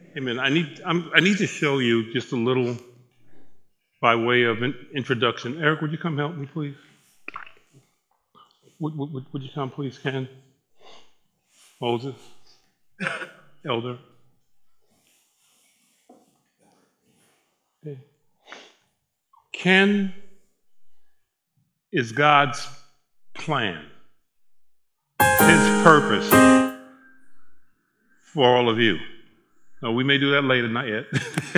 Amen. I need to show you just a little by way of an introduction. Eric, would you come help me, please? Would you come, please, Ken? Moses? Elder? Okay. Ken is God's plan, his purpose for all of you. No, we may do that later, not yet.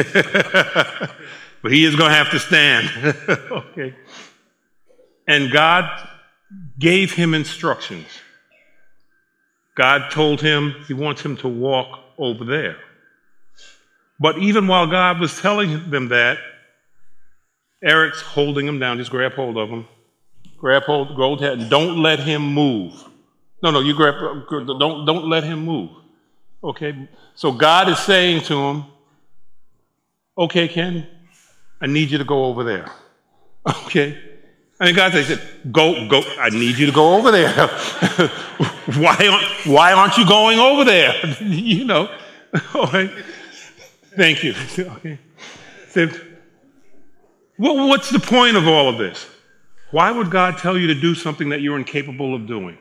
But he is going to have to stand. Okay. And God gave him instructions. God told him he wants him to walk over there. But even while God was telling them that, Eric's holding him down. Just grab hold of him. Grab hold, and don't let him move. No, you don't let him move. Okay? So God is saying to him, okay, Ken, I need you to go over there. Okay? And God said, go, I need you to go over there. Why aren't you going over there? You know. All right. Thank you. Okay. So, what's the point of all of this? Why would God tell you to do something that you're incapable of doing?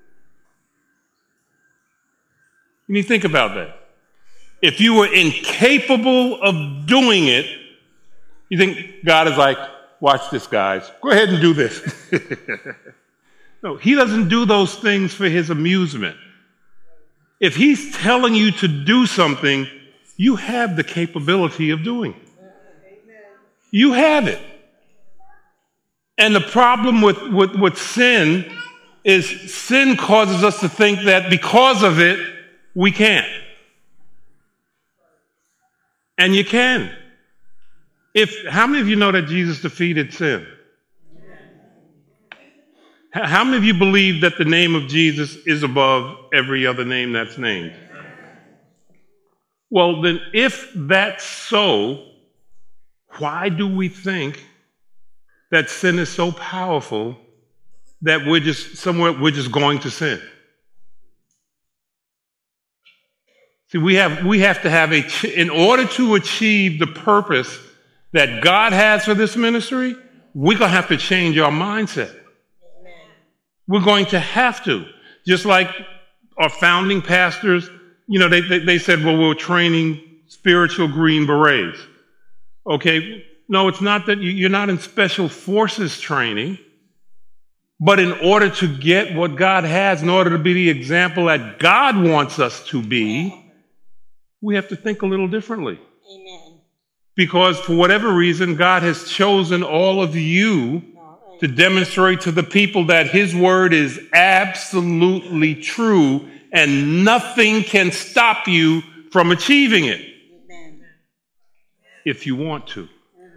You need to think about that. If you were incapable of doing it, you think God is like, watch this, guys. Go ahead and do this. No, he doesn't do those things for his amusement. If he's telling you to do something, you have the capability of doing it. You have it. And the problem with sin is sin causes us to think that because of it, we can't. And you can. How many of you know that Jesus defeated sin? How many of you believe that the name of Jesus is above every other name that's named? Well, then if that's so, why do we think that sin is so powerful that we're just going to sin? See, we have to have in order to achieve the purpose that God has for this ministry, we're going to have to change our mindset. Amen. We're going to have to. Just like our founding pastors, you know, they said, well, we're training spiritual Green Berets. Okay, no, it's not that you're not in special forces training, but in order to get what God has, in order to be the example that God wants us to be, we have to think a little differently. Amen. Because for whatever reason, God has chosen all of you to demonstrate to the people that his word is absolutely true and nothing can stop you from achieving it. Amen. If you want to.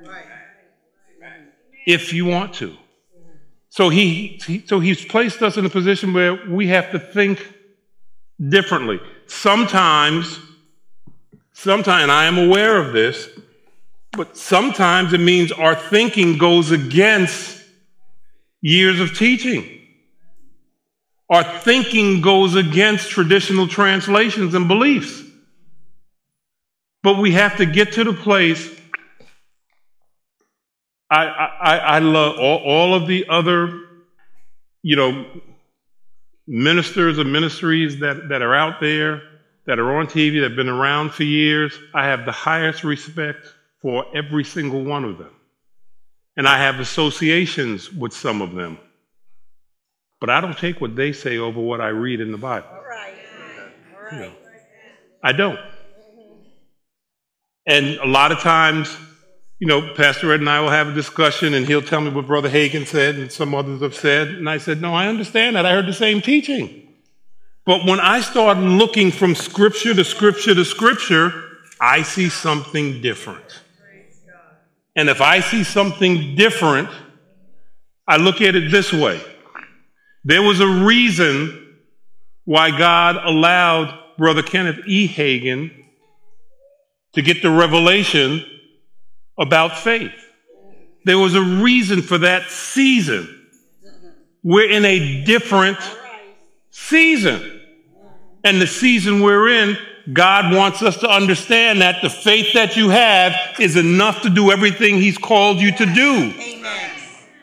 If you want to. So he's placed us in a position where we have to think differently. Sometimes, and I am aware of this, but sometimes it means our thinking goes against years of teaching. Our thinking goes against traditional translations and beliefs. But we have to get to the place. I love all of the other, you know, ministers and ministries that are out there, that are on TV, that have been around for years. I have the highest respect for every single one of them. And I have associations with some of them. But I don't take what they say over what I read in the Bible. All right. You know, I don't. And a lot of times, you know, Pastor Ed and I will have a discussion and he'll tell me what Brother Hagin said and some others have said. And I said, no, I understand that. I heard the same teaching. But when I start looking from scripture to scripture to scripture, I see something different. And if I see something different, I look at it this way. There was a reason why God allowed Brother Kenneth E. Hagin to get the revelation about faith. There was a reason for that season. We're in a different season. And the season we're in, God wants us to understand that the faith that you have is enough to do everything he's called you to do. Amen.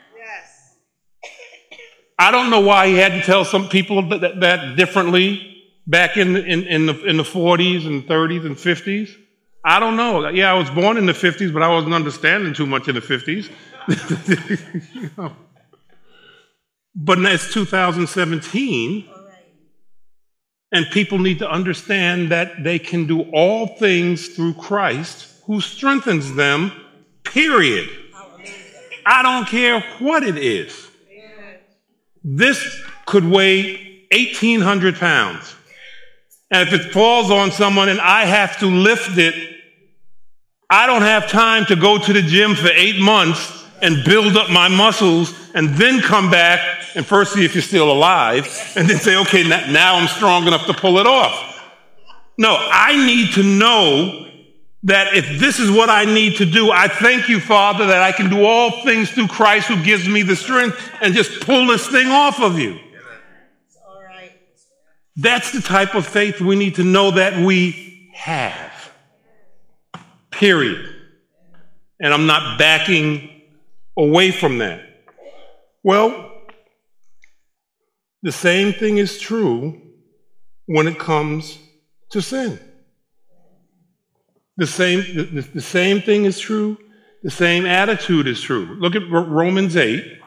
I don't know why he had to tell some people that differently back in the 40s and 30s and 50s. I don't know. Yeah, I was born in the 50s, but I wasn't understanding too much in the 50s. You know. But it's 2017, and people need to understand that they can do all things through Christ who strengthens them, period. I don't care what it is. This could weigh 1,800 pounds. And if it falls on someone and I have to lift it, I don't have time to go to the gym for 8 months and build up my muscles and then come back and first see if you're still alive and then say, okay, now I'm strong enough to pull it off. No, I need to know that if this is what I need to do, I thank you, Father, that I can do all things through Christ who gives me the strength and just pull this thing off of you. All right. That's the type of faith we need to know that we have. Period. And I'm not backing away from that. Well, the same thing is true when it comes to sin. The same thing is true. The same attitude is true. Look at Romans 8.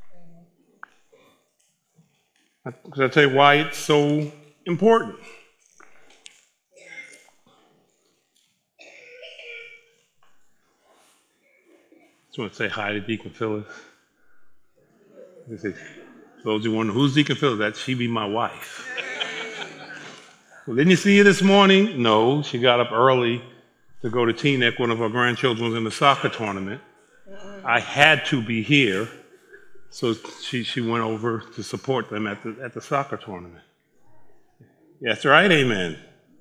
Because I'll tell you why it's so important. Just want to say hi to Deacon Phyllis. For those who wonder, who's Deacon Phyllis? That she be my wife. Well, didn't you see her this morning? No, she got up early to go to Teaneck. One of our grandchildren was in the soccer tournament. I had to be here, so she went over to support them at the soccer tournament. That's right, amen.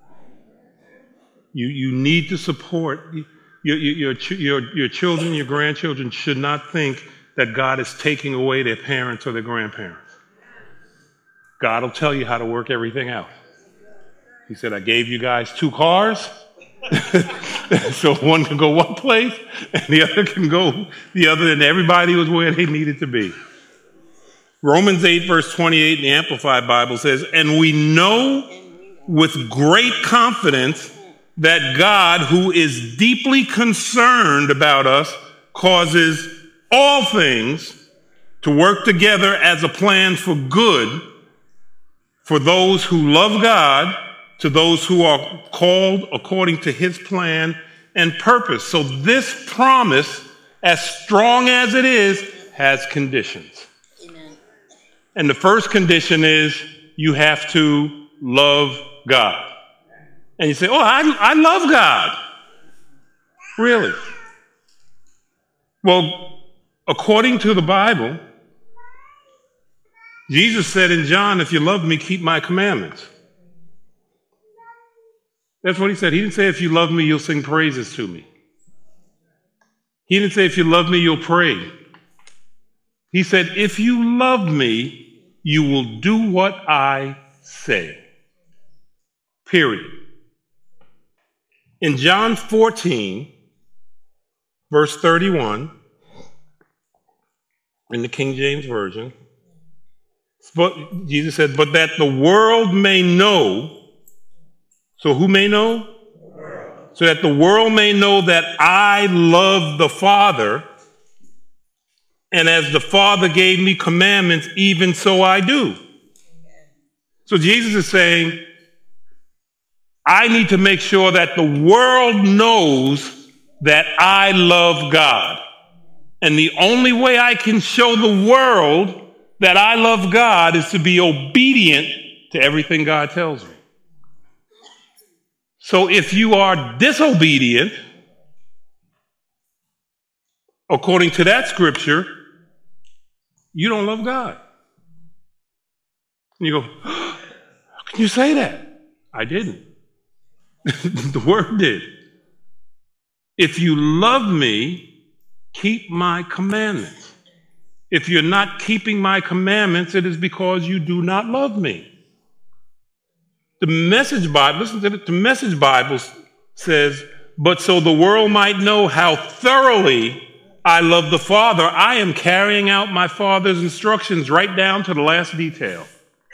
You need to support your children, your grandchildren should not think that God is taking away their parents or their grandparents. God will tell you how to work everything out. He said, I gave you guys 2 cars. So one can go one place and the other can go the other, and everybody was where they needed to be. Romans 8 verse 28 in the Amplified Bible says, and we know with great confidence that God, who is deeply concerned about us, causes all things to work together as a plan for good for those who love God, to those who are called according to his plan and purpose. So this promise, as strong as it is, has conditions. Amen. And the first condition is you have to love God. And you say, oh, I love God. Really? Well, according to the Bible, Jesus said in John, if you love me, keep my commandments. That's what he said. He didn't say, if you love me, you'll sing praises to me. He didn't say, if you love me, you'll pray. He said, if you love me, you will do what I say. Period. In John 14, verse 31, in the King James Version, Jesus said, but that the world may know. So who may know? So that the world may know that I love the Father, and as the Father gave me commandments, even so I do. So Jesus is saying, I need to make sure that the world knows that I love God. And the only way I can show the world that I love God is to be obedient to everything God tells me. So if you are disobedient, according to that scripture, you don't love God. And you go, how can you say that? I didn't. The word did. If you love me, keep my commandments. If you're not keeping my commandments, it is because you do not love me. The Message Bible, listen to it, the Message Bible says, but so the world might know how thoroughly I love the Father, I am carrying out my Father's instructions right down to the last detail.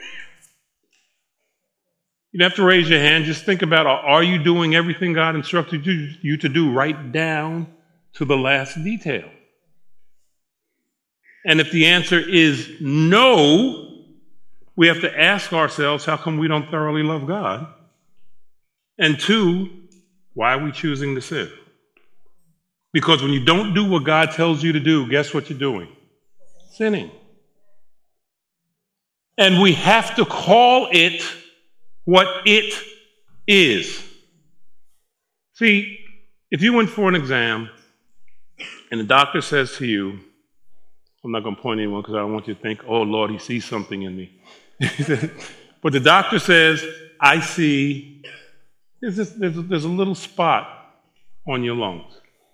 You don't have to raise your hand. Just think about, are you doing everything God instructed you to do right down to the last detail? And if the answer is no, we have to ask ourselves, how come we don't thoroughly love God? And two, why are we choosing to sin? Because when you don't do what God tells you to do, guess what you're doing? Sinning. And we have to call it what it is. See, if you went for an exam and the doctor says to you, I'm not going to point at anyone because I don't want you to think, oh, Lord, he sees something in me. But the doctor says, I see, there's a little spot on your lungs.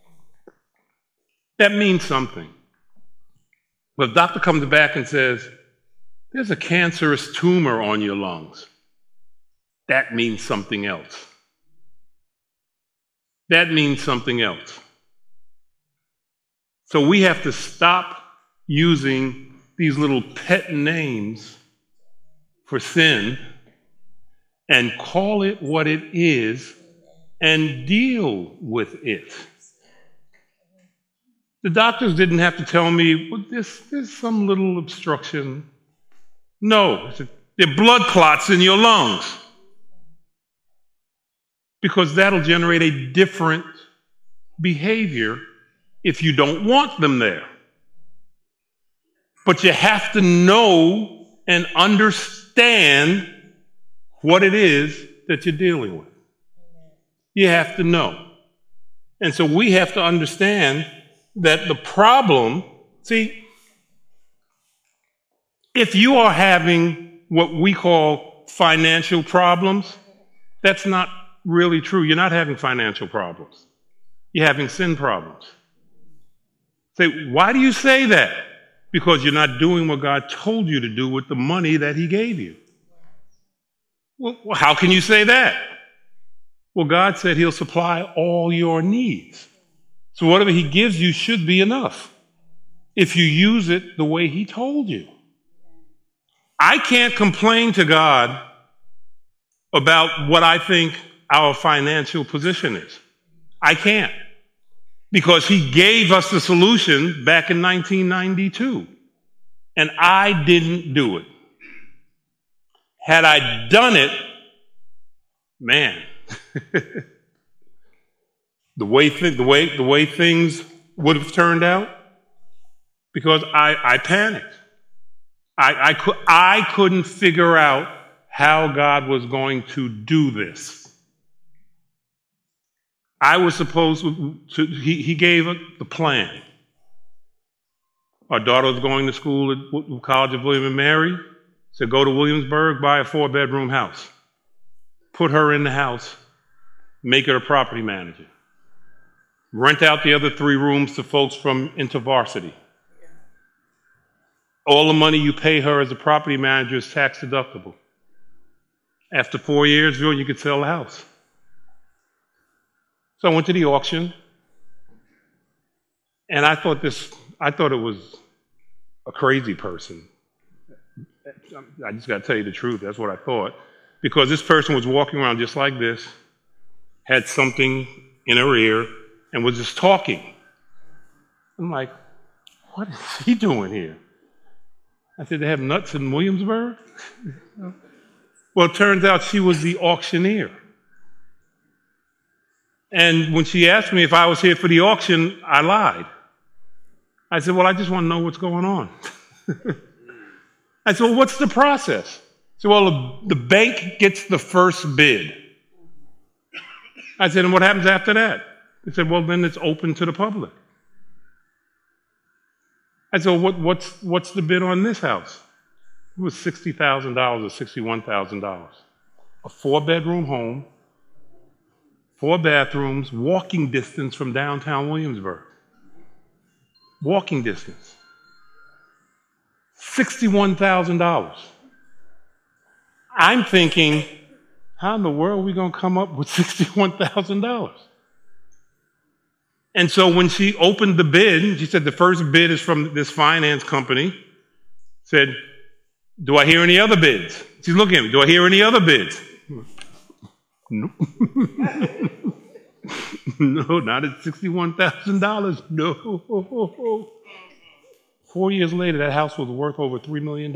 That means something. But the doctor comes back and says, there's a cancerous tumor on your lungs. That means something else. That means something else. So we have to stop using these little pet names for sin and call it what it is and deal with it. The doctors didn't have to tell me, well, there's some little obstruction. No, there are blood clots in your lungs. Because that'll generate a different behavior if you don't want them there. But you have to know and understand what it is that you're dealing with. You have to know. And so we have to understand that the problem, see, if you are having what we call financial problems, that's not really true. You're not having financial problems. You're having sin problems. Say, why do you say that? Because you're not doing what God told you to do with the money that he gave you. Well, how can you say that? Well, God said he'll supply all your needs. So whatever he gives you should be enough if you use it the way he told you. I can't complain to God about what I think our financial position is. I can't. Because he gave us the solution back in 1992. And I didn't do it. Had I done it, man, the way things would have turned out, because I panicked. I couldn't figure out how God was going to do this. I was supposed to, he gave the plan. Our daughter was going to school at College of William and Mary. Said, go to Williamsburg, buy a 4-bedroom house. Put her in the house, make her a property manager. Rent out the other 3 rooms to folks from InterVarsity. All the money you pay her as a property manager is tax deductible. After 4 years, you could sell the house. So I went to the auction, and I thought it was a crazy person. I just got to tell you the truth. That's what I thought. Because this person was walking around just like this, had something in her ear, and was just talking. I'm like, what is he doing here? I said, they have nuts in Williamsburg? Well, it turns out she was the auctioneer. And when she asked me if I was here for the auction, I lied. I said, well, I just want to know what's going on. I said, well, what's the process? So, well, the bank gets the first bid. I said, and what happens after that? He said, well, then it's open to the public. I said, well, what's the bid on this house? It was $60,000 or $61,000. A 4-bedroom home, 4 bathrooms, walking distance from downtown Williamsburg. Walking distance. $61,000. I'm thinking, how in the world are we going to come up with $61,000? And so when she opened the bid, she said the first bid is from this finance company. Said, do I hear any other bids? She's looking at me. Do I hear any other bids? No. No, not at $61,000. No. 4 years later, that house was worth over $3 million.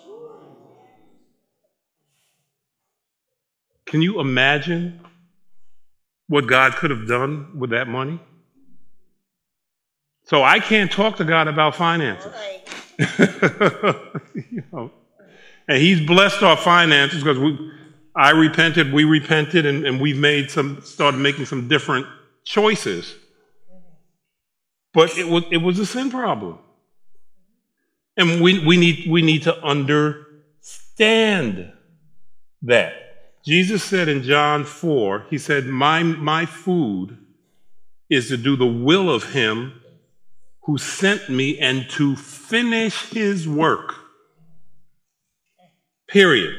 Can you imagine what God could have done with that money? So I can't talk to God about finances. You know, and He's blessed our finances because I repented, we repented, and we've started making some different choices. But it was a sin problem. And we need to understand that. Jesus said in John 4, He said, my food is to do the will of Him who sent me and to finish His work. Period.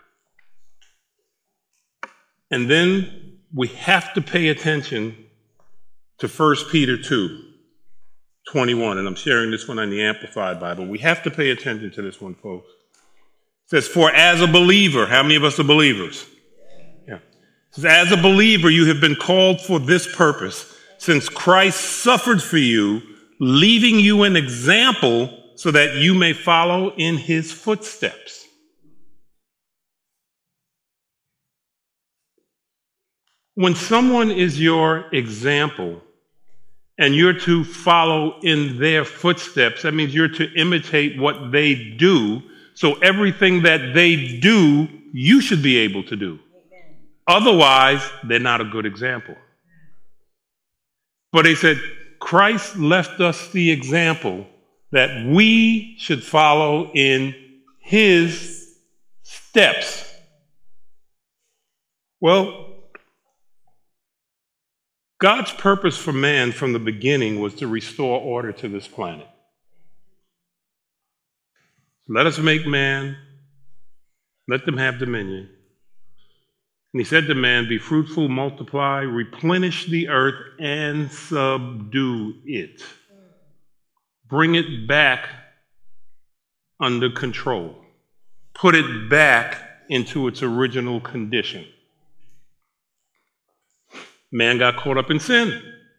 And then we have to pay attention to 1 Peter 2:21, and I'm sharing this one on the Amplified Bible. We have to pay attention to this one, folks. It says, for as a believer, how many of us are believers? Yeah. It says, as a believer, you have been called for this purpose, since Christ suffered for you, leaving you an example so that you may follow in His footsteps. When someone is your example and you're to follow in their footsteps, that means you're to imitate what they do. So everything that they do, you should be able to do. Amen. Otherwise, they're not a good example. But they said, Christ left us the example that we should follow in His steps. Well, God's purpose for man from the beginning was to restore order to this planet. Let us make man, let them have dominion. And He said to man, be fruitful, multiply, replenish the earth, and subdue it. Bring it back under control. Put it back into its original condition. Man got caught up in sin.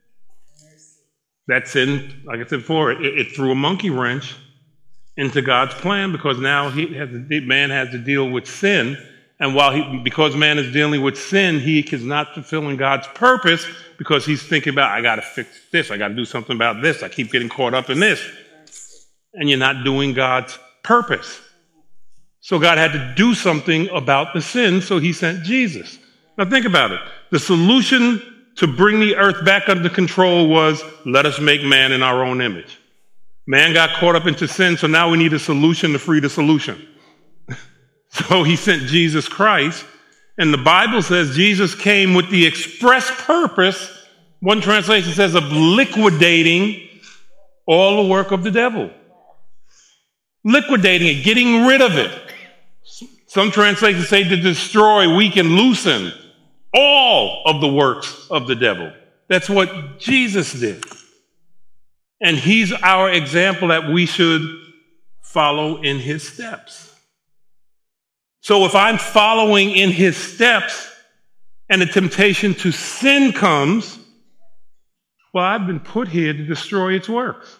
That sin, like I said before, it threw a monkey wrench into God's plan because now man has to deal with sin. And because man is dealing with sin, he is not fulfilling God's purpose because he's thinking about, I got to fix this. I got to do something about this. I keep getting caught up in this. And you're not doing God's purpose. So God had to do something about the sin, so He sent Jesus. Now think about it. The solution to bring the earth back under control was, let us make man in our own image. Man got caught up into sin, so now we need a solution to free the solution. So He sent Jesus Christ, and the Bible says Jesus came with the express purpose, one translation says, of liquidating all the work of the devil. Liquidating it, getting rid of it. Some translations say to destroy, weaken, loosen all of the works of the devil. That's what Jesus did. And He's our example that we should follow in His steps. So if I'm following in His steps and the temptation to sin comes, well, I've been put here to destroy its works.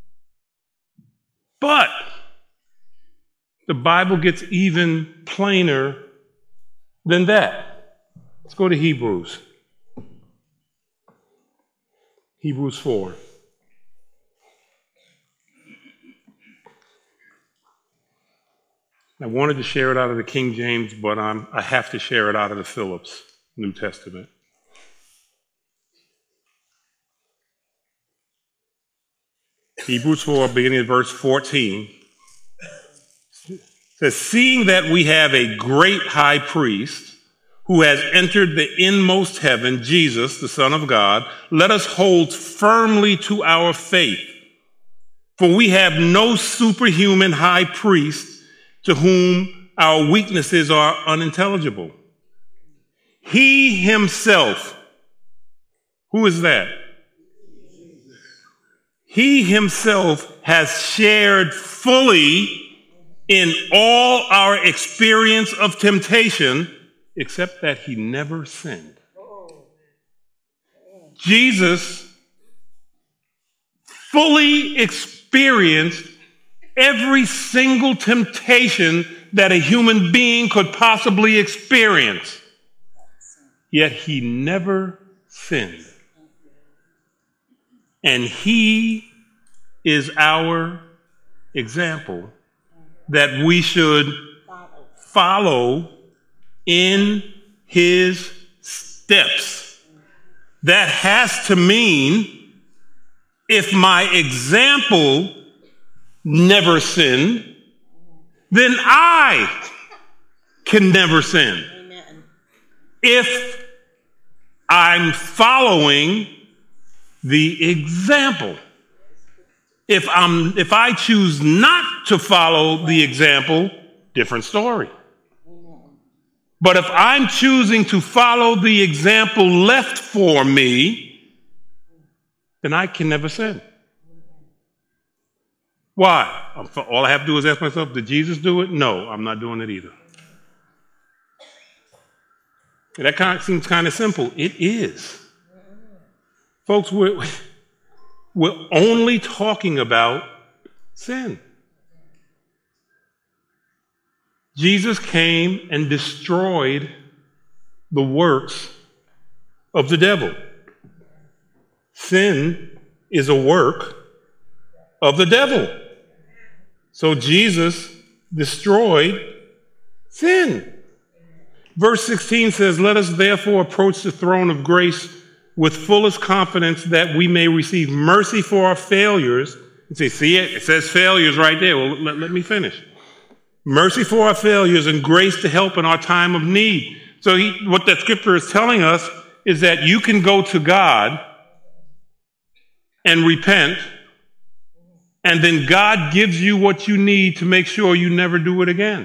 But the Bible gets even plainer than that. Let's go to Hebrews. Hebrews 4. I wanted to share it out of the King James, but I have to share it out of the Phillips New Testament. Hebrews 4, beginning at verse 14, says, seeing that we have a great high priest who has entered the inmost heaven, Jesus, the Son of God, let us hold firmly to our faith. For we have no superhuman high priest to whom our weaknesses are unintelligible. He himself, who is that? He himself has shared fully in all our experience of temptation, except that he never sinned. Jesus fully experienced every single temptation that a human being could possibly experience, yet he never sinned. And he is our example that we should follow in his steps. That has to mean if my example never sinned, then I can never sin. Amen. If I'm following the example. If I choose not to follow the example, different story. But if I'm choosing to follow the example left for me, then I can never sin. Why? All I have to do is ask myself, did Jesus do it? No, I'm not doing it either. That seems kind of simple. It is. Folks, we're only talking about sin. Jesus came and destroyed the works of the devil. Sin is a work of the devil. So Jesus destroyed sin. Verse 16 says, "Let us therefore approach the throne of grace with fullest confidence that we may receive mercy for our failures." See it? It says failures right there. Well, let me finish. Mercy for our failures and grace to help in our time of need. So what that scripture is telling us is that you can go to God and repent, and then God gives you what you need to make sure you never do it again.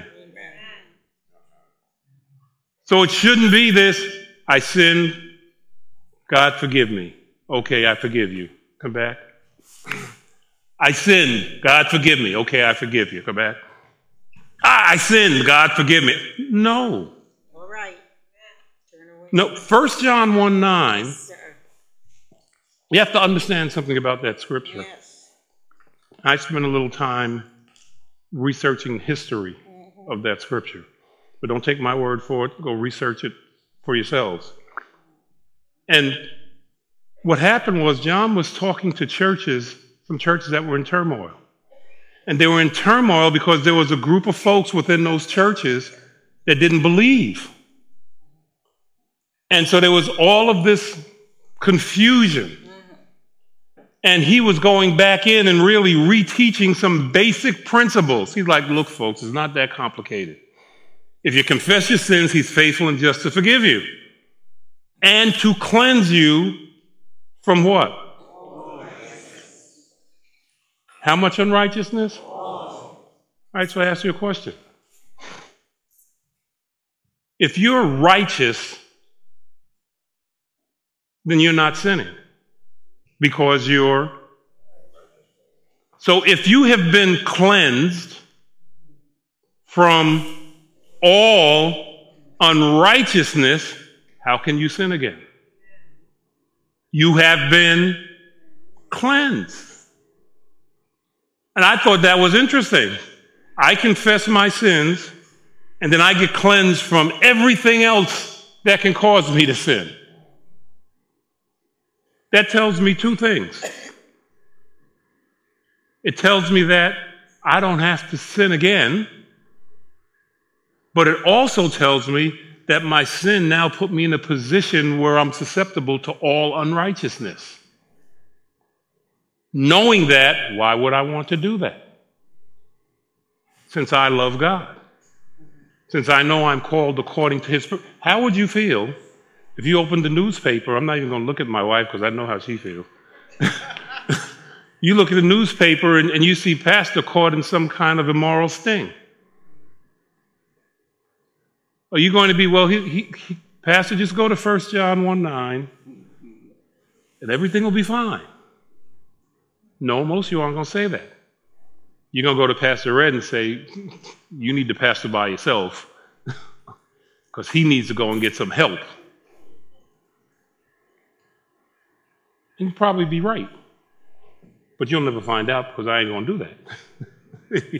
So it shouldn't be this, I sinned, God forgive me. Okay, I forgive you. Come back. I sinned, God forgive me. Okay, I forgive you. Come back. I sinned, God forgive me. No. All right. Turn away. No, 1 John 1:9. Yes, sir. You have to understand something about that scripture. Yes. I spent a little time researching history of that scripture. But don't take my word for it. Go research it for yourselves. And what happened was John was talking to some churches that were in turmoil. And they were in turmoil because there was a group of folks within those churches that didn't believe. And so there was all of this confusion. And he was going back in and really reteaching some basic principles. He's like, look, folks, it's not that complicated. If you confess your sins, he's faithful and just to forgive you and to cleanse you from what? How much unrighteousness? All right, so I ask you a question. If you're righteous, then you're not sinning because So if you have been cleansed from all unrighteousness, how can you sin again? You have been cleansed. And I thought that was interesting. I confess my sins, and then I get cleansed from everything else that can cause me to sin. That tells me two things. It tells me that I don't have to sin again, but it also tells me that my sin now put me in a position where I'm susceptible to all unrighteousness. Knowing that, why would I want to do that? Since I love God. Since I know I'm called according to his... How would you feel if you opened the newspaper? I'm not even going to look at my wife because I know how she feels. You look at the newspaper and you see pastor caught in some kind of immoral sting. Are you going to be, well, Pastor, just go to 1 John 1:9 and everything will be fine. No, most of you aren't going to say that. You're going to go to Pastor Red and say, you need to pastor by yourself because he needs to go and get some help. And you'll probably be right. But you'll never find out because I ain't going to do that.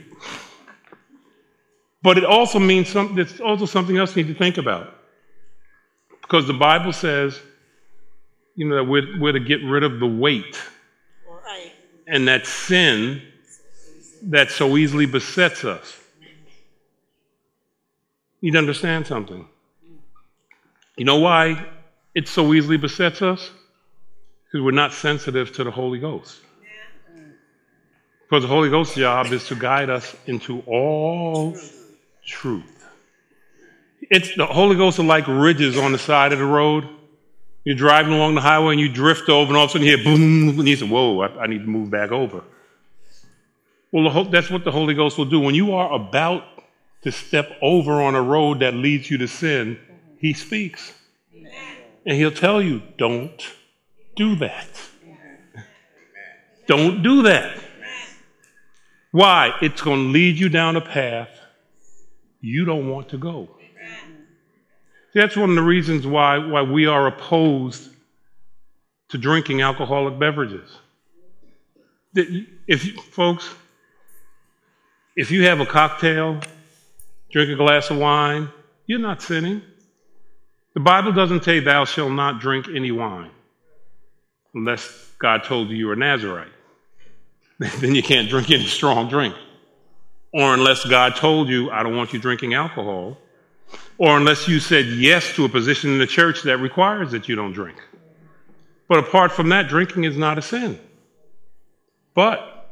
But it also means there's also something else you need to think about. Because the Bible says, that we're to get rid of the weight and that sin that so easily besets us. You need to understand something. You know why it so easily besets us? Because we're not sensitive to the Holy Ghost. Because the Holy Ghost's job is to guide us into all truth. The Holy Ghost are like ridges on the side of the road. You're driving along the highway and you drift over and all of a sudden you hear boom, and you say, whoa, I need to move back over. Well, that's what the Holy Ghost will do. When you are about to step over on a road that leads you to sin, he speaks. And he'll tell you, don't do that. Don't do that. Why? It's going to lead you down a path you don't want to go. That's one of the reasons why we are opposed to drinking alcoholic beverages. If you have a cocktail, drink a glass of wine, you're not sinning. The Bible doesn't say thou shalt not drink any wine unless God told you you're a Nazirite. Then you can't drink any strong drink. Or unless God told you, I don't want you drinking alcohol. Or unless you said yes to a position in the church that requires that you don't drink. But apart from that, drinking is not a sin. But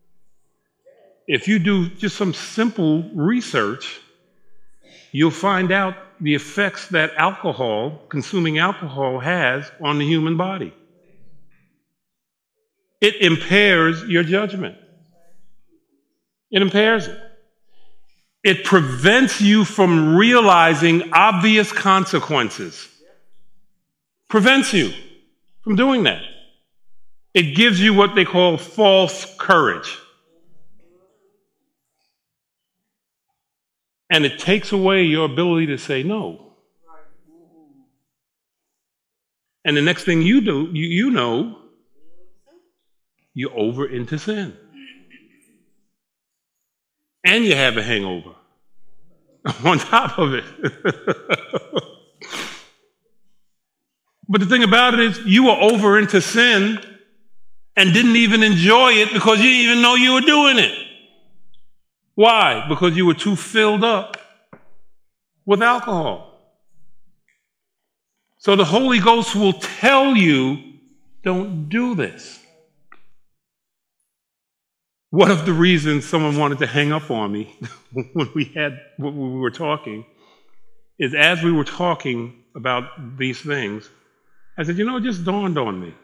if you do just some simple research, you'll find out the effects that consuming alcohol has on the human body. It impairs your judgment. It impairs it. It prevents you from realizing obvious consequences. Prevents you from doing that. It gives you what they call false courage. And it takes away your ability to say no. And the next thing you do, you're over into sin. And you have a hangover on top of it. But the thing about it is you were over into sin and didn't even enjoy it because you didn't even know you were doing it. Why? Because you were too filled up with alcohol. So the Holy Ghost will tell you, don't do this. One of the reasons someone wanted to hang up on me when we were talking is as we were talking about these things, I said, it just dawned on me.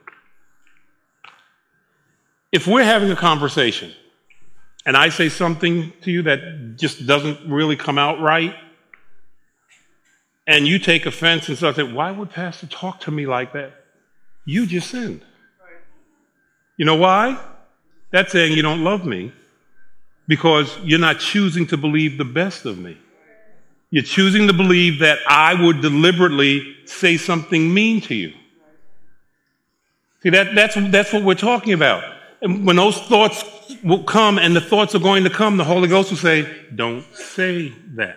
If we're having a conversation and I say something to you that just doesn't really come out right, and you take offense and start saying, why would Pastor talk to me like that? You just sinned. You know why? That's saying you don't love me because you're not choosing to believe the best of me. You're choosing to believe that I would deliberately say something mean to you. See, that's what we're talking about. And when those thoughts will come, and the thoughts are going to come, the Holy Ghost will say, don't say that.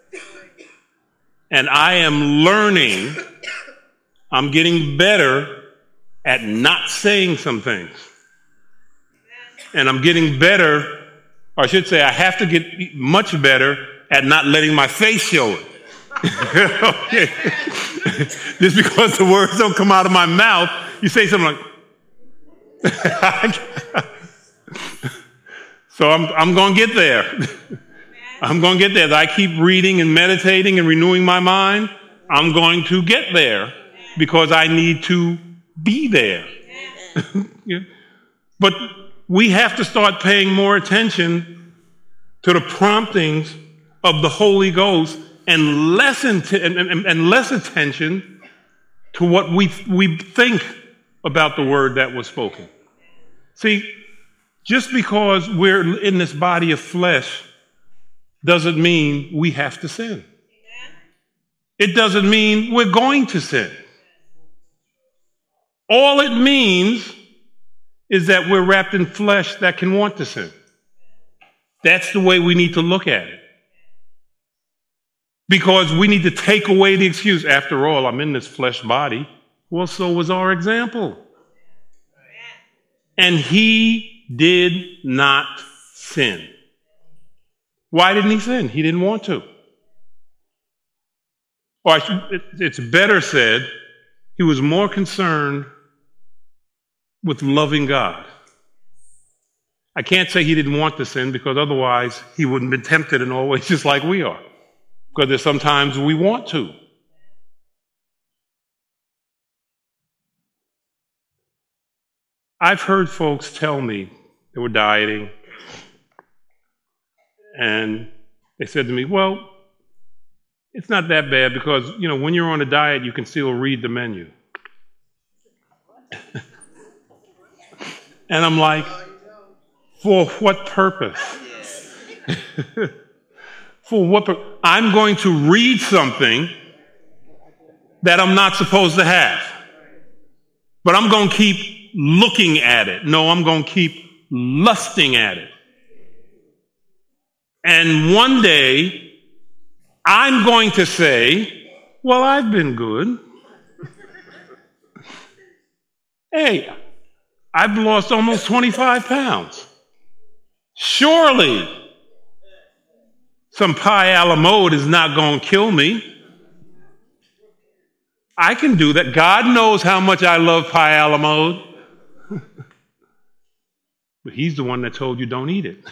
And I am learning, I'm getting better at not saying some things. And I'm getting better, or I should say I have to get much better at not letting my face show it. Okay. Just because the words don't come out of my mouth, you say something like, so I'm going to get there. I'm going to get there. As I keep reading and meditating and renewing my mind, I'm going to get there because I need to be there. Yeah. But we have to start paying more attention to the promptings of the Holy Ghost and less attention to what we think about the word that was spoken. See, just because we're in this body of flesh doesn't mean we have to sin. It doesn't mean we're going to sin. All it means is that we're wrapped in flesh that can want to sin. That's the way we need to look at it. Because we need to take away the excuse. After all, I'm in this flesh body. Well, so was our example. And he did not sin. Why didn't he sin? He didn't want to. Or it's better said, he was more concerned with loving God. I can't say he didn't want to sin, because otherwise he wouldn't have been tempted in all ways just like we are. Because there's sometimes we want to. I've heard folks tell me they were dieting, and they said to me, well, it's not that bad because, when you're on a diet, you can still read the menu. And I'm like, for what purpose? For what purpose? I'm going to read something that I'm not supposed to have. But I'm going to keep looking at it. No, I'm going to keep lusting at it. And one day, I'm going to say, well, I've been good. Hey, I've lost almost 25 pounds. Surely, some pie a la mode is not going to kill me. I can do that. God knows how much I love pie a la mode. But he's the one that told you don't eat it.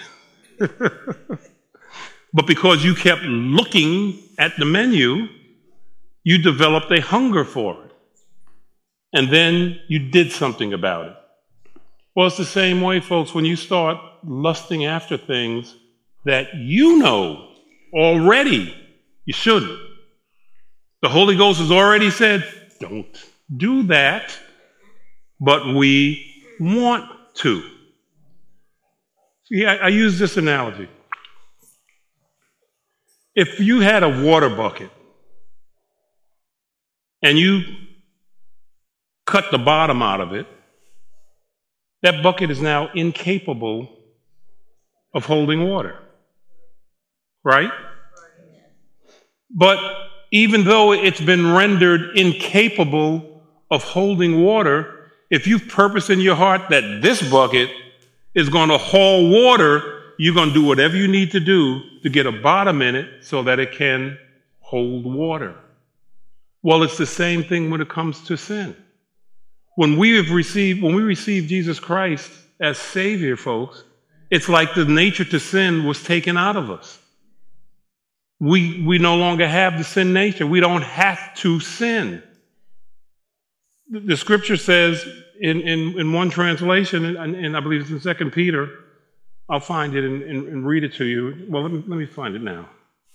But because you kept looking at the menu, you developed a hunger for it. And then you did something about it. Well, it's the same way, folks, when you start lusting after things that you know already you shouldn't. The Holy Ghost has already said, don't do that, but we want to. See, I use this analogy. If you had a water bucket and you cut the bottom out of it, that bucket is now incapable of holding water. Right? But even though it's been rendered incapable of holding water, if you've purposed in your heart that this bucket is going to haul water, you're going to do whatever you need to do to get a bottom in it so that it can hold water. Well, it's the same thing when it comes to sin. When we receive Jesus Christ as Savior, folks, it's like the nature to sin was taken out of us. We no longer have the sin nature. We don't have to sin. The scripture says in one translation, and I believe it's in 2 Peter, I'll find it and read it to you. Well, let me find it now.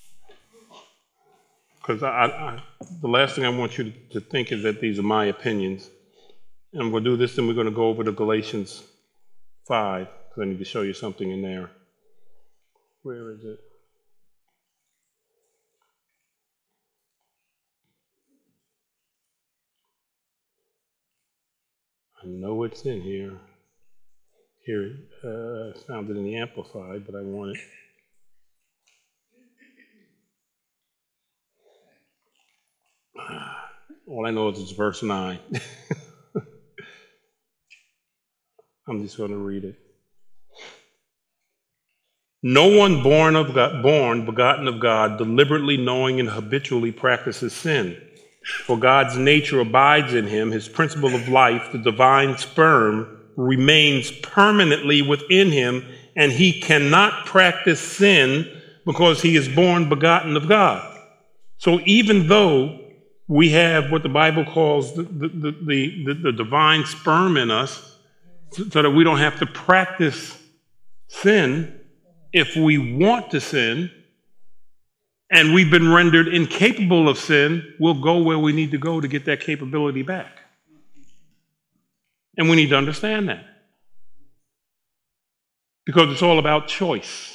Because the last thing I want you to think is that these are my opinions. And we'll do this, and we're going to go over to Galatians 5, because I need to show you something in there. Where is it? I know it's in here. Here, I found it in the Amplified, but I want it. All I know is it's verse 9. I'm just going to read it. No one begotten of God, deliberately knowing and habitually practices sin. For God's nature abides in him, his principle of life, the divine sperm, remains permanently within him, and he cannot practice sin because he is born begotten of God. So even though we have what the Bible calls the divine sperm in us, so that we don't have to practice sin, if we want to sin, and we've been rendered incapable of sin, we'll go where we need to go to get that capability back. And we need to understand that. Because it's all about choice.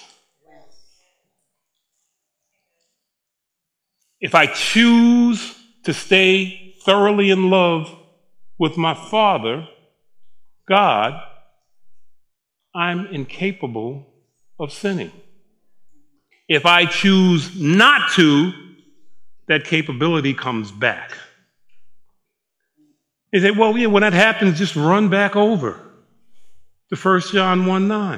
If I choose to stay thoroughly in love with my Father, God, I'm incapable of sinning. If I choose not to, that capability comes back. You say, well, yeah, when that happens, just run back over to 1 John 1:9.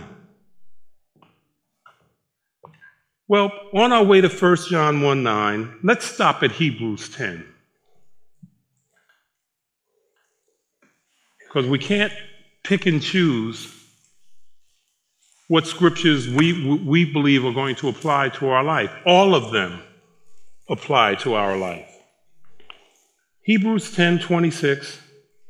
Well, on our way to 1 John 1:9, let's stop at Hebrews 10. Because we can't pick and choose what scriptures we believe are going to apply to our life. All of them apply to our life. Hebrews 10:26.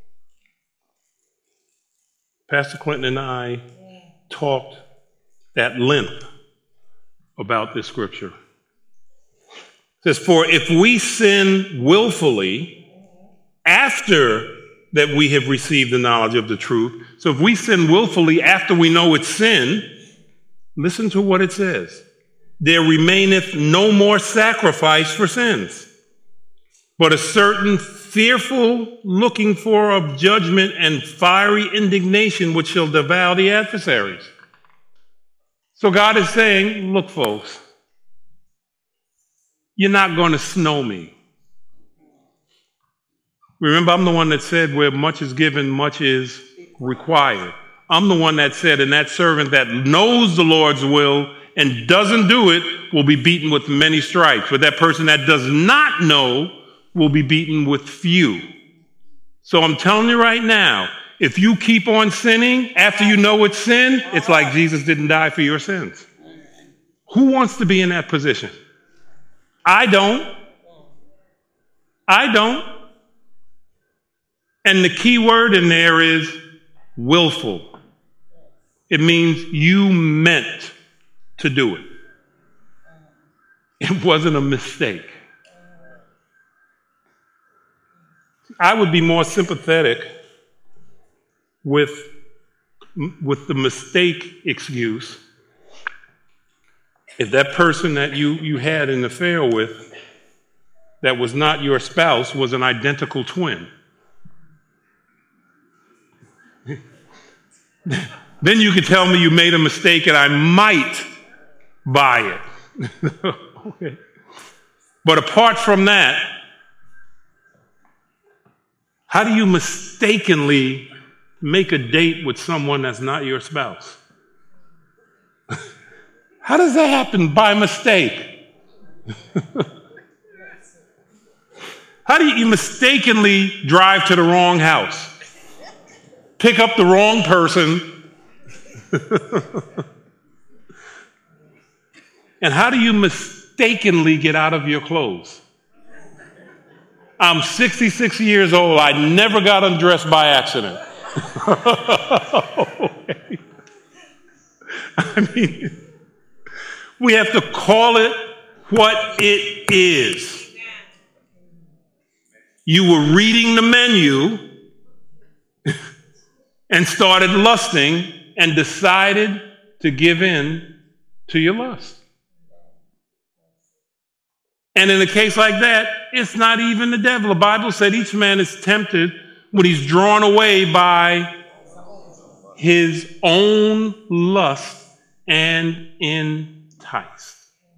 Pastor Clinton and I talked at length about this scripture. It says, for if we sin willfully after that we have received the knowledge of the truth, so if we sin willfully after we know it's sin, listen to what it says. There remaineth no more sacrifice for sins, but a certain fearful looking for of judgment and fiery indignation which shall devour the adversaries. So God is saying, look, folks, you're not going to snow me. Remember, I'm the one that said where much is given, much is required. I'm the one that said, and that servant that knows the Lord's will and doesn't do it will be beaten with many stripes. But that person that does not know will be beaten with few. So I'm telling you right now, if you keep on sinning after you know it's sin, it's like Jesus didn't die for your sins. Who wants to be in that position? I don't. I don't. And the key word in there is willful. It means you meant to do it. It wasn't a mistake. I would be more sympathetic with the mistake excuse if that person that you had an affair with that was not your spouse was an identical twin. Then you could tell me you made a mistake and I might buy it. Okay. But apart from that, how do you mistakenly make a date with someone that's not your spouse? How does that happen by mistake? How do you mistakenly drive to the wrong house? Pick up the wrong person? And how do you mistakenly get out of your clothes? I'm 66 years old. I never got undressed by accident. Okay. I mean, we have to call it what it is. You were reading the menu and started lusting and decided to give in to your lust. And in a case like that, it's not even the devil. The Bible said each man is tempted when he's drawn away by his own lust and enticed.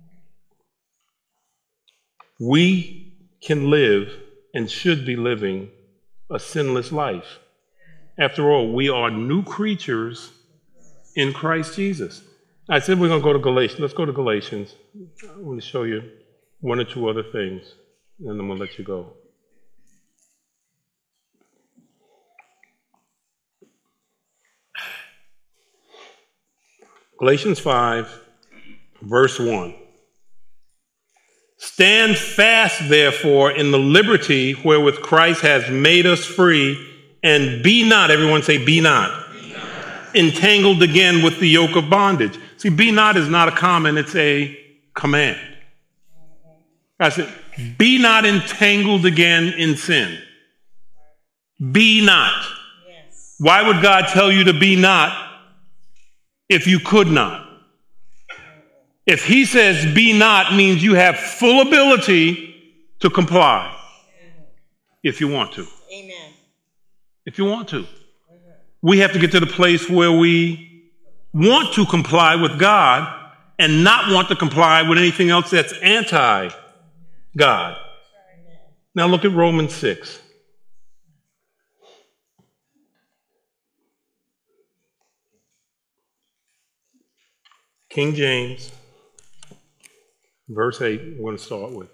We can live and should be living a sinless life. After all, we are new creatures in Christ Jesus. I said we're going to go to Galatians. Let's go to Galatians. I want to show you one or two other things, and then I'm going to let you go. Galatians 5, verse 1. Stand fast, therefore, in the liberty wherewith Christ has made us free, and be not, everyone say, be not, entangled again with the yoke of bondage. See, be not is not a comment, it's a command. I said, be not entangled again in sin. Be not. Yes. Why would God tell you to be not if you could not? If he says be not, means you have full ability to comply. If you want to. Amen. If you want to. We have to get to the place where we want to comply with God and not want to comply with anything else that's anti-God. Now look at Romans 6. King James, verse 8, we're going to start with.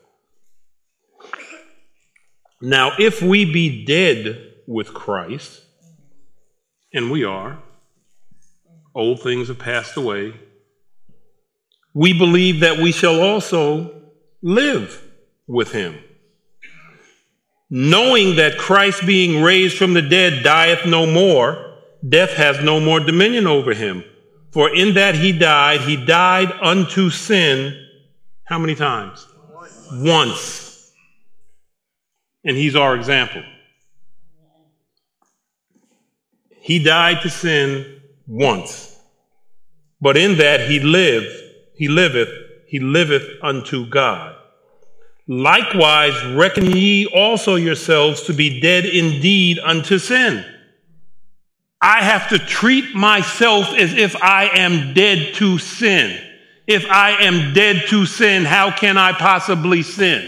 Now, if we be dead with Christ, and we are, old things have passed away, we believe that we shall also live with him, knowing that Christ being raised from the dead dieth no more, death has no more dominion over him. For in that he died unto sin, how many times? Once. And he's our example. He died to sin once. But in that he liveth unto God. Likewise reckon ye also yourselves to be dead indeed unto sin. I have to treat myself as if I am dead to sin. If I am dead to sin, how can I possibly sin?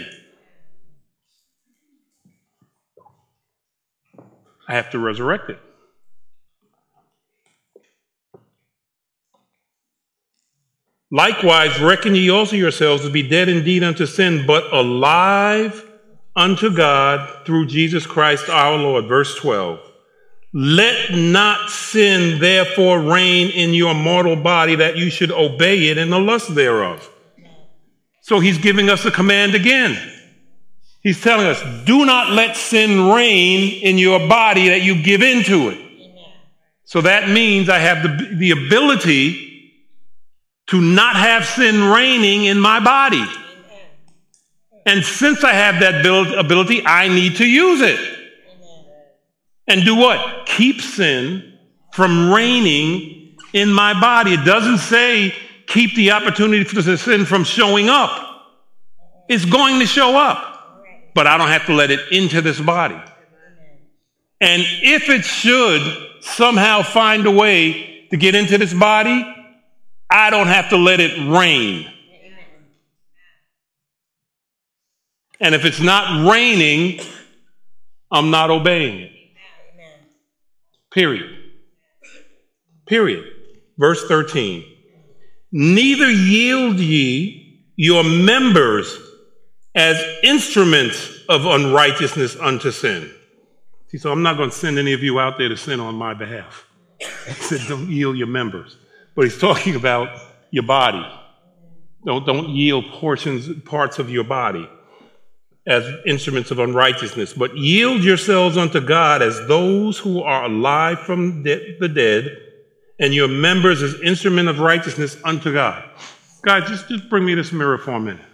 I have to resurrect it. Likewise, reckon ye also yourselves to be dead indeed unto sin, but alive unto God through Jesus Christ our Lord. Verse 12. Let not sin therefore reign in your mortal body, that you should obey it in the lust thereof. So he's giving us a command again. He's telling us, do not let sin reign in your body, that you give into it. So that means I have the ability to not have sin reigning in my body. And since I have that ability, I need to use it. And do what? Keep sin from reigning in my body. It doesn't say keep the opportunity for the sin from showing up. It's going to show up. But I don't have to let it into this body. And if it should somehow find a way to get into this body, I don't have to let it reign. And if it's not reigning, I'm not obeying it. Period. Period. Verse 13. Neither yield ye your members as instruments of unrighteousness unto sin. See, so I'm not going to send any of you out there to sin on my behalf. He said, don't yield your members. But he's talking about your body. Don't yield parts of your body as instruments of unrighteousness, but yield yourselves unto God as those who are alive from the dead, and your members as instrument of righteousness unto God. God, just bring me this mirror for a minute.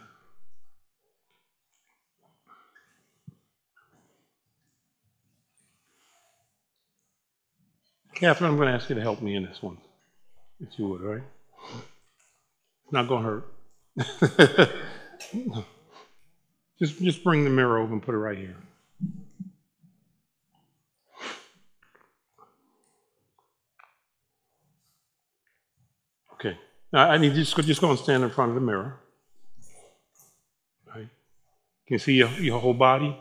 Catherine, I'm going to ask you to help me in this one, if you would, all right? It's not going to hurt. Just bring the mirror over and put it right here. Okay. Now I need you to just go and stand in front of the mirror. All right. Can you see your whole body?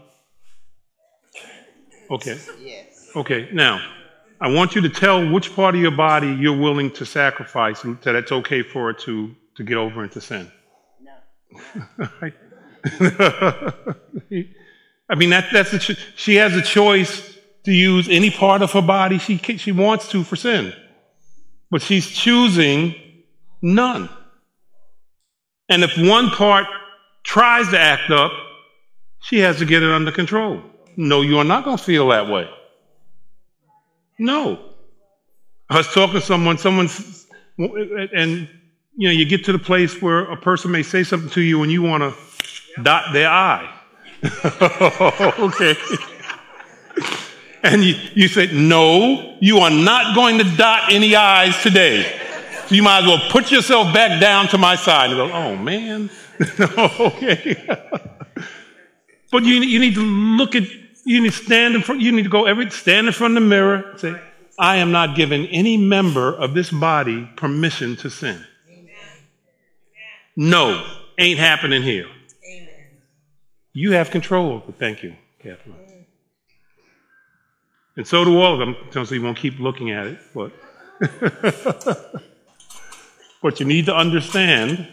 Okay. Yes. Okay. Now, I want you to tell which part of your body you're willing to sacrifice so that it's okay for it to get over into sin. No. Right? I mean, she has a choice to use any part of her body she wants to for sin, but she's choosing none. And if one part tries to act up, she has to get it under control. No, you are not going to feel that way. No. I was talking to someone, and you get to the place where a person may say something to you and you want to Dot their I. Okay. And you say, no, you are not going to dot any I's today. So you might as well put yourself back down to my side and go, oh, man. Okay. But you need to look at, you need to stand in front, you need to stand in front of the mirror and say, I am not giving any member of this body permission to sin. No, ain't happening here. Amen. You have control over it. Thank you, Catherine. And so do all of them. So you won't keep looking at it. But, but you need to understand,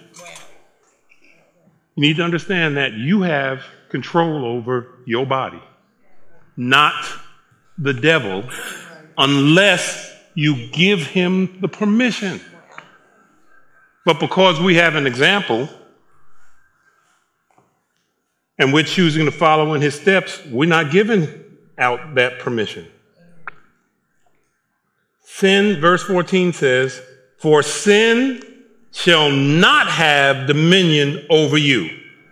that you have control over your body, not the devil, unless you give him the permission. But because we have an example, and we're choosing to follow in his steps, we're not giving out that permission. Sin, verse 14 says, for sin shall not have dominion over you.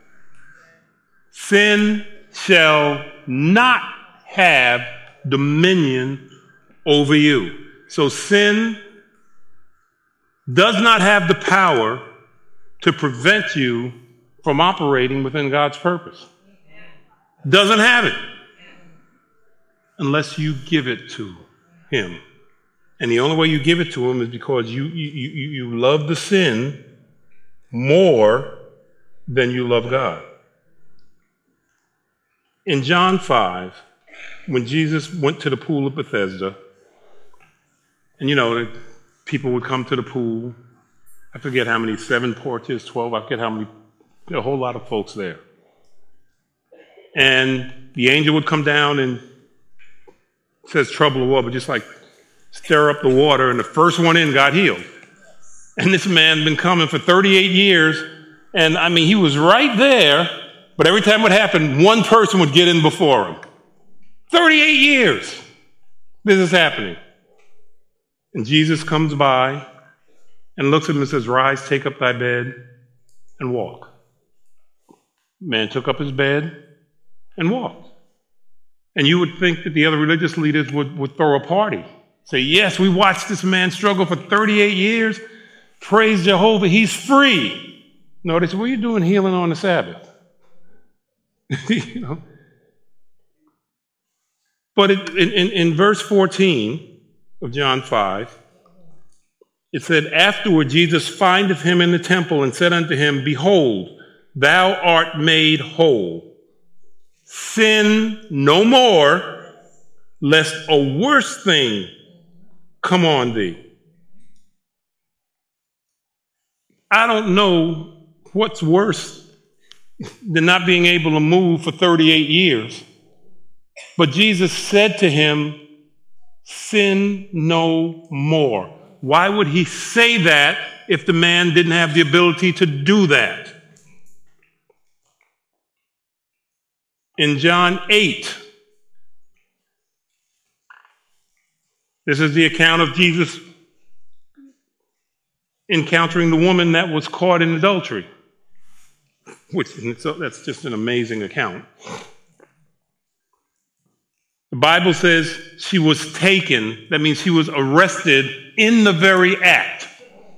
Sin shall not have dominion over you. So sin does not have the power to prevent you from operating within God's purpose. Doesn't have it. Unless you give it to him. And the only way you give it to him is because you love the sin more than you love God. In John 5, when Jesus went to the pool of Bethesda, and people would come to the pool. I forget how many, 7 porches, 12, I forget how many, a whole lot of folks there. And the angel would come down and says trouble or what, but just like stir up the water, and the first one in got healed. And this man had been coming for 38 years, and he was right there, but every time it happened, one person would get in before him. 38 years this is happening. And Jesus comes by and looks at him and says, rise, take up thy bed, and walk. Man took up his bed and walked. And you would think that the other religious leaders would throw a party. Say, yes, we watched this man struggle for 38 years. Praise Jehovah, he's free. No, they said, what are you doing healing on the Sabbath? But in verse 14 of John 5, it said, afterward Jesus findeth him in the temple and said unto him, behold, thou art made whole. Sin no more, lest a worse thing come on thee. I don't know what's worse than not being able to move for 38 years. But Jesus said to him, sin no more. Why would he say that if the man didn't have the ability to do that? In John 8, this is the account of Jesus encountering the woman that was caught in adultery. That's just an amazing account. The Bible says she was taken. That means she was arrested in the very act.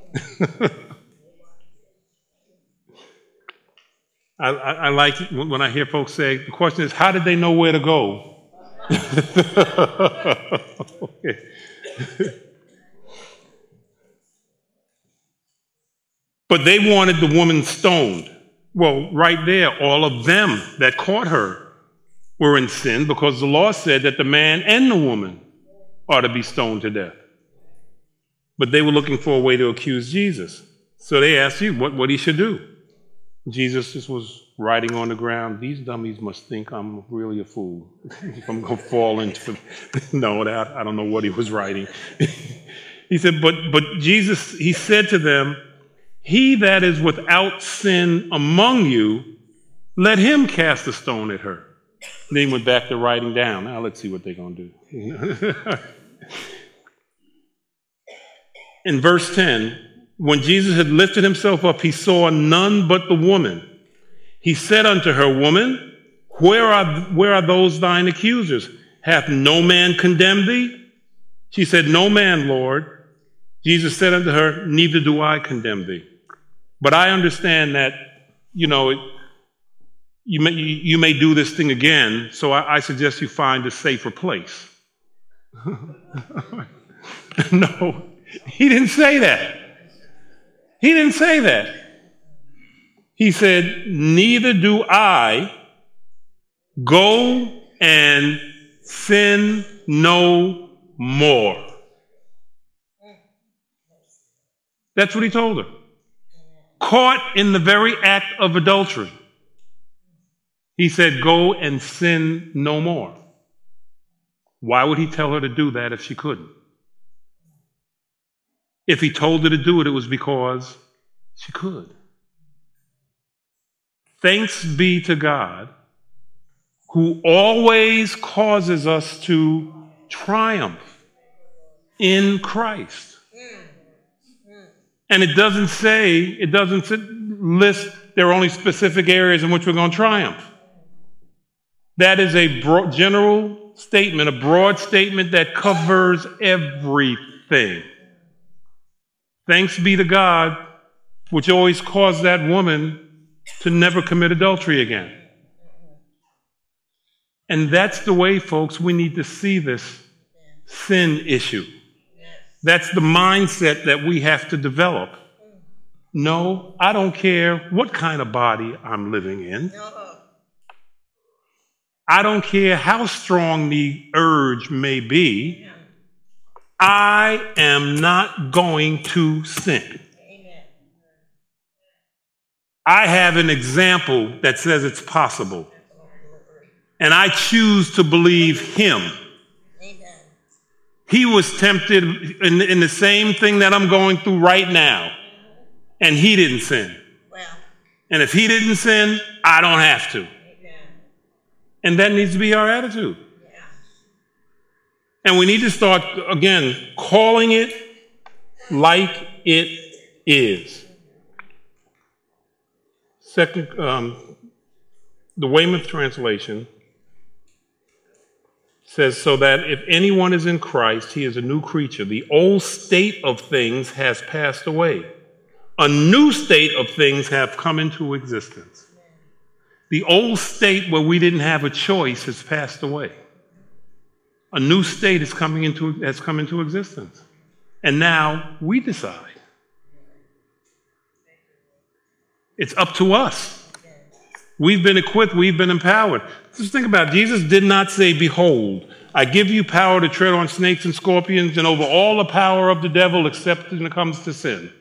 I like it when I hear folks say, the question is, how did they know where to go? Okay. But they wanted the woman stoned. Well, right there, all of them that caught her were in sin because the law said that the man and the woman ought to be stoned to death. But they were looking for a way to accuse Jesus. So they asked you what he should do. Jesus just was writing on the ground. These dummies must think I'm really a fool. I'm going to fall into no, I don't know what he was writing. He said, but Jesus, he said to them, he that is without sin among you, let him cast a stone at her. And then he went back to writing down. Now let's see what they're going to do. In verse 10, when Jesus had lifted himself up, he saw none but the woman. He said unto her, Woman, where are those thine accusers? Hath no man condemned thee? She said, No man, Lord. Jesus said unto her, Neither do I condemn thee. But I understand that, you may do this thing again, so I suggest you find a safer place. No, he didn't say that. He didn't say that. He said, Neither do I. Go and sin no more. That's what he told her. Caught in the very act of adultery. He said, Go and sin no more. Why would he tell her to do that if she couldn't? If he told her to do it, it was because she could. Thanks be to God, who always causes us to triumph in Christ. And it doesn't list there are only specific areas in which we're going to triumph. That is a general statement, a broad statement that covers everything. Thanks be to God, which always caused that woman to never commit adultery again. And that's the way, folks, we need to see this sin issue. That's the mindset that we have to develop. No, I don't care what kind of body I'm living in. I don't care how strong the urge may be. I am not going to sin. I have an example that says it's possible. And I choose to believe him. He was tempted in the same thing that I'm going through right now. And he didn't sin. And if he didn't sin, I don't have to. And that needs to be our attitude. And we need to start, again, calling it like it is. Second, the Weymouth translation says, so that if anyone is in Christ, he is a new creature. The old state of things has passed away. A new state of things have come into existence. The old state where we didn't have a choice has passed away. A new state has come into existence. And now we decide. It's up to us. We've been equipped, we've been empowered. Just think about it. Jesus did not say, behold, I give you power to tread on snakes and scorpions and over all the power of the devil except when it comes to sin.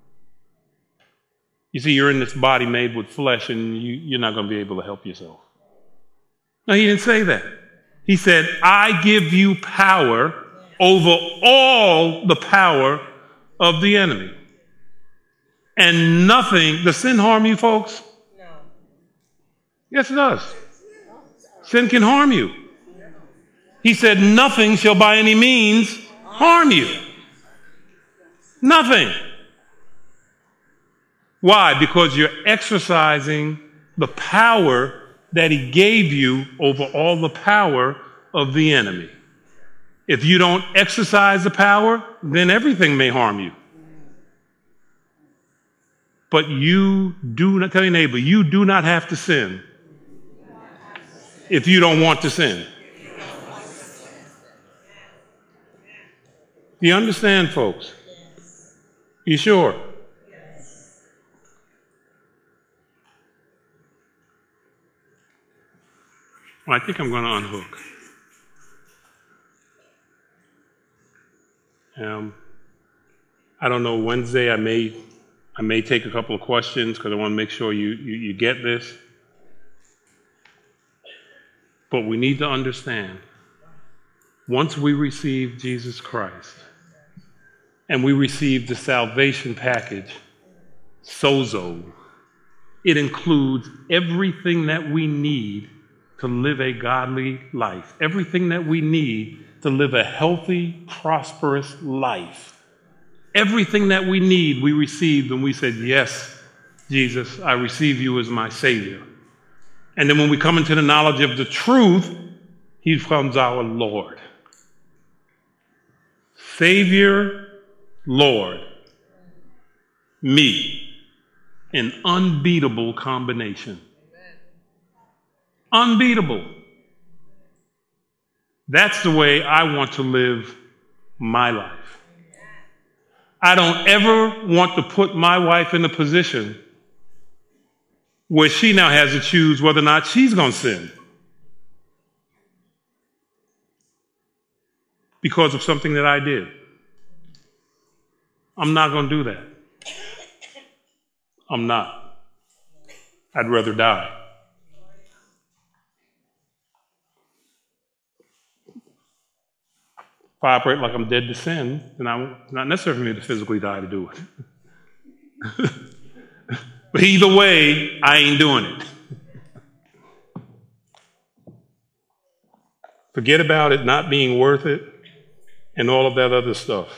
You see, you're in this body made with flesh and you're not going to be able to help yourself. No, he didn't say that. He said, I give you power over all the power of the enemy. And nothing, does sin harm you, folks? No. Yes, it does. Sin can harm you. He said, nothing shall by any means harm you. Nothing. Why? Because you're exercising the power that he gave you over all the power of the enemy. If you don't exercise the power, then everything may harm you. But you do not, tell your neighbor, you do not have to sin if you don't want to sin. Do you understand, folks? You sure? Well, I think I'm going to unhook. I don't know, Wednesday I may take a couple of questions because I want to make sure you get this. But we need to understand, once we receive Jesus Christ and we receive the salvation package, sozo, it includes everything that we need to live a godly life, everything that we need to live a healthy, prosperous life. Everything that we need, we received when we said, yes, Jesus, I receive you as my Savior. And then when we come into the knowledge of the truth, he becomes our Lord. Savior, Lord. Me. An unbeatable combination. Unbeatable. That's the way I want to live my life. I don't ever want to put my wife in a position where she now has to choose whether or not she's going to sin because of something that I did. I'm not going to do that. I'm not. I'd rather die. If I operate like I'm dead to sin, then it's not necessary for me to physically die to do it. But either way, I ain't doing it. Forget about it not being worth it and all of that other stuff.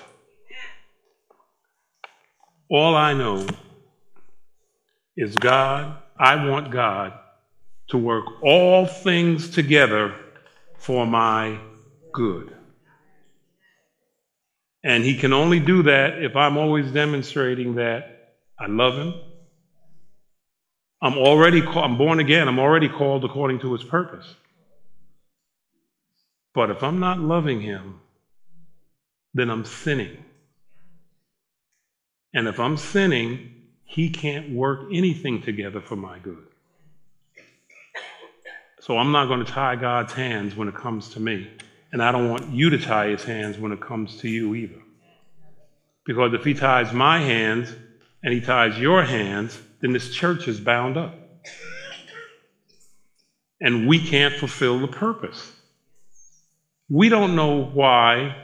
All I know is God, I want God to work all things together for my good. And he can only do that if I'm always demonstrating that I love him. I'm born again. I'm already called according to his purpose. But if I'm not loving him, then I'm sinning. And if I'm sinning, he can't work anything together for my good. So I'm not going to tie God's hands when it comes to me. And I don't want you to tie his hands when it comes to you either. Because if he ties my hands and he ties your hands, then this church is bound up. And we can't fulfill the purpose. We don't know why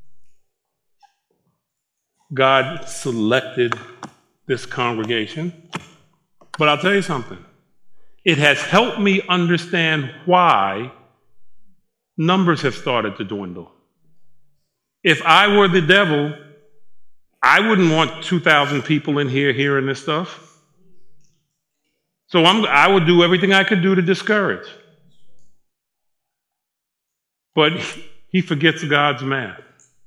God selected this congregation, but I'll tell you something. It has helped me understand why numbers have started to dwindle. If I were the devil, I wouldn't want 2,000 people in here hearing this stuff. So I would do everything I could do to discourage. But he forgets God's math.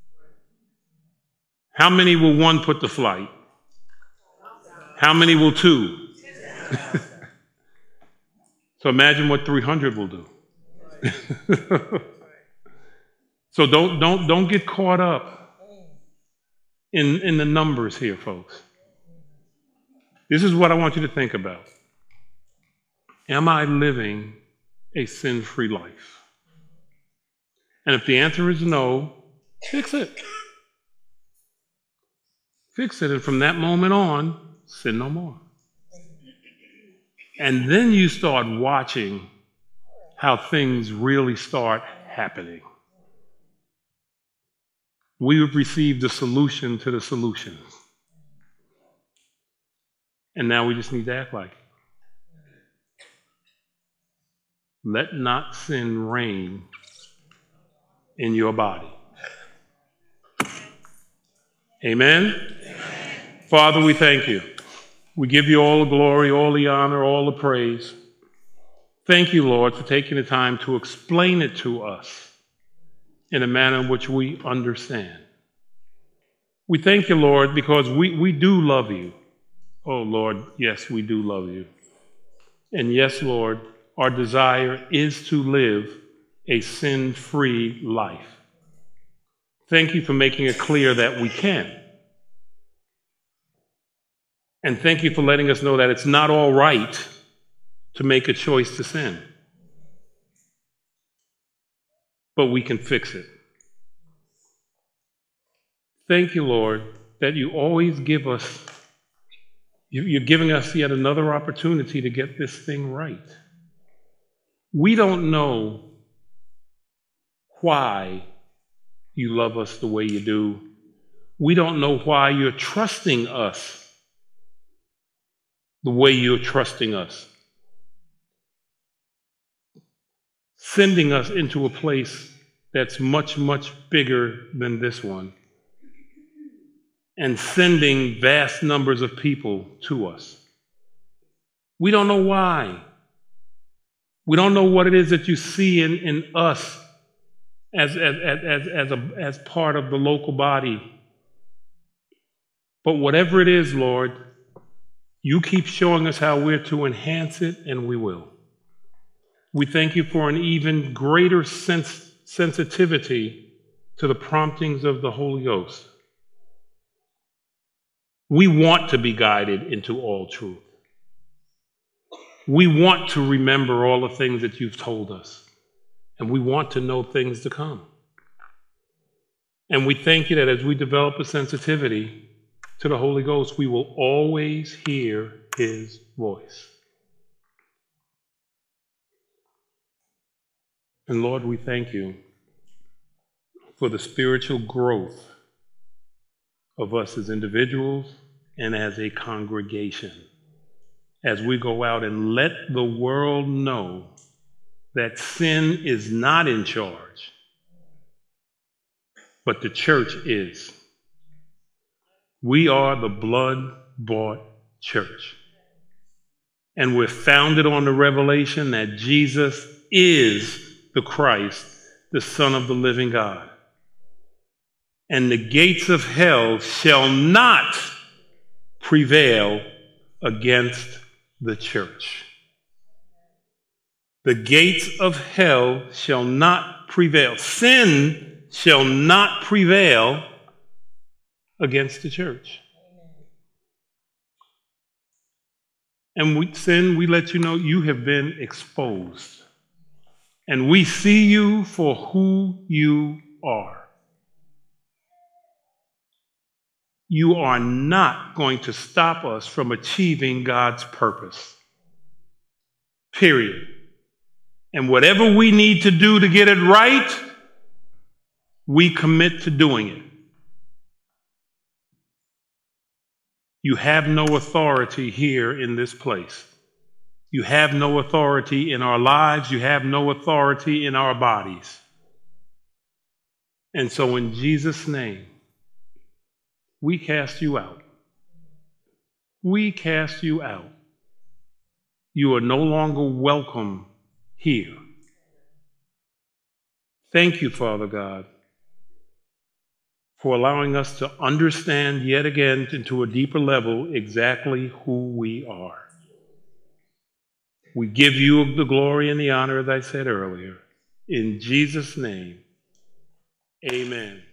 How many will one put to flight? How many will two? So imagine what 300 will do. So don't get caught up in the numbers here, folks. This is what I want you to think about. Am I living a sin-free life? And if the answer is no, fix it. Fix it, and from that moment on, sin no more. And then you start watching how things really start happening. We have received the solution to the solution. And now we just need to act like it. Let not sin reign in your body. Amen? Father, we thank you. We give you all the glory, all the honor, all the praise. Thank you, Lord, for taking the time to explain it to us in a manner in which we understand. We thank you, Lord, because we do love you. Oh, Lord, yes, we do love you. And yes, Lord, our desire is to live a sin-free life. Thank you for making it clear that we can. And thank you for letting us know that it's not all right to make a choice to sin. But we can fix it. Thank you, Lord, that you always give us, you're giving us yet another opportunity to get this thing right. We don't know why you love us the way you do. We don't know why you're trusting us the way you're trusting us. Sending us into a place that's much, much bigger than this one. And sending vast numbers of people to us. We don't know why. We don't know what it is that you see in us as part of the local body. But whatever it is, Lord, you keep showing us how we're to enhance it, and we will. We thank you for an even greater sensitivity to the promptings of the Holy Ghost. We want to be guided into all truth. We want to remember all the things that you've told us, and we want to know things to come. And we thank you that as we develop a sensitivity to the Holy Ghost, we will always hear his voice. And Lord, we thank you for the spiritual growth of us as individuals and as a congregation, as we go out and let the world know that sin is not in charge, but the church is. We are the blood-bought church. And we're founded on the revelation that Jesus is the Christ, the Son of the living God. And the gates of hell shall not prevail against the church. The gates of hell shall not prevail. Sin shall not prevail against the church. And we let you know you have been exposed. And we see you for who you are. You are not going to stop us from achieving God's purpose. Period. And whatever we need to do to get it right, we commit to doing it. You have no authority here in this place. You have no authority in our lives. You have no authority in our bodies. And so in Jesus' name, we cast you out. We cast you out. You are no longer welcome here. Thank you, Father God, for allowing us to understand yet again into a deeper level exactly who we are. We give you the glory and the honor, as I said earlier. In Jesus' name, amen.